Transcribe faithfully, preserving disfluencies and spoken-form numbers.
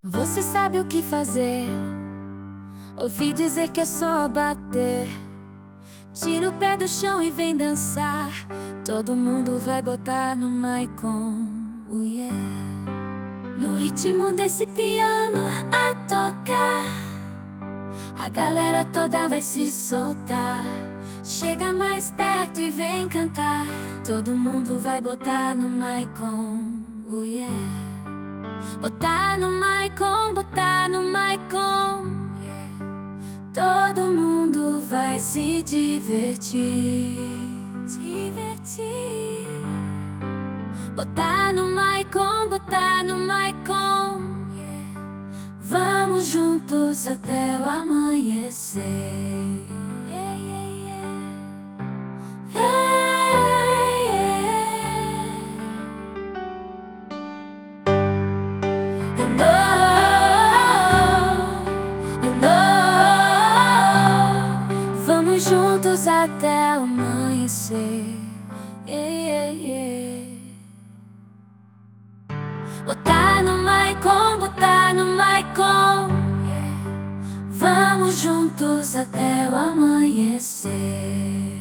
Você sabe o que fazer. Ouvi dizer que é só bater. Tira o pé do chão e vem dançar. Todo mundo vai botar no Maicon, oh yeah. No ritmo desse piano a tocar, a galera toda vai se soltar. Chega mais perto e vem cantar. Todo mundo vai botar no Maicon, oh yeah. Botar no Maicon, botar no Maicon, todo mundo vai se divertir, divertir. Botar no Maicon, botar no Maicon, vamos juntos até o amanhecer. Yeah, yeah, yeah. Hey, yeah. And oh, and oh, vamos juntos até o amanhecer. Yeah, yeah, yeah. Botar no Maicon, botar no Maicon, vamos juntos até o amanhecer.